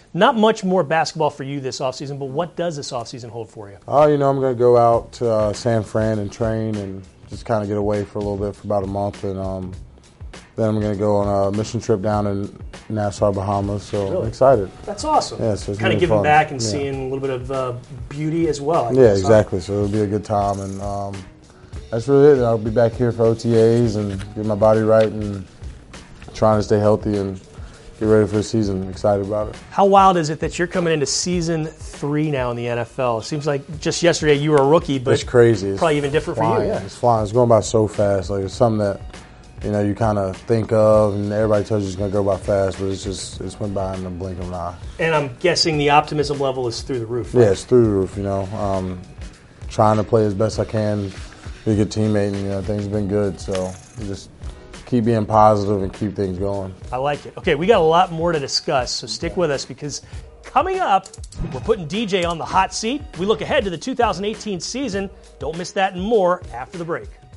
Not much more basketball for you this offseason, but what does this offseason hold for you? I'm going to go out to San Fran and train and just kind of get away for a little bit for about a month. And then I'm going to go on a mission trip down in Nassau, Bahamas. So Really? I'm excited. That's awesome. Yeah, so it's kind of gonna be giving fun. back and Yeah. seeing a little bit of beauty as well. I Yeah, guess, huh? exactly. So it'll be a good time. And that's really it. I'll be back here for OTAs and get my body right and trying to stay healthy and get ready for the season. Excited about it. How wild is it that you're coming into season 3 now in the NFL? It seems like just yesterday you were a rookie, but It's crazy. It's probably even different flying. for you. Yeah. It's flying. It's going by so fast. Like it's something that you kind of think of, and everybody tells you it's going to go by fast, but it's went by in the blink of an eye. And I'm guessing the optimism level is through the roof. Right? Yeah, it's through the roof. Trying to play as best I can, be a good teammate, and things have been good. So just keep being positive and keep things going. I like it. Okay, we got a lot more to discuss, so stick with us because coming up, we're putting DJ on the hot seat. We look ahead to the 2018 season. Don't miss that and more after the break.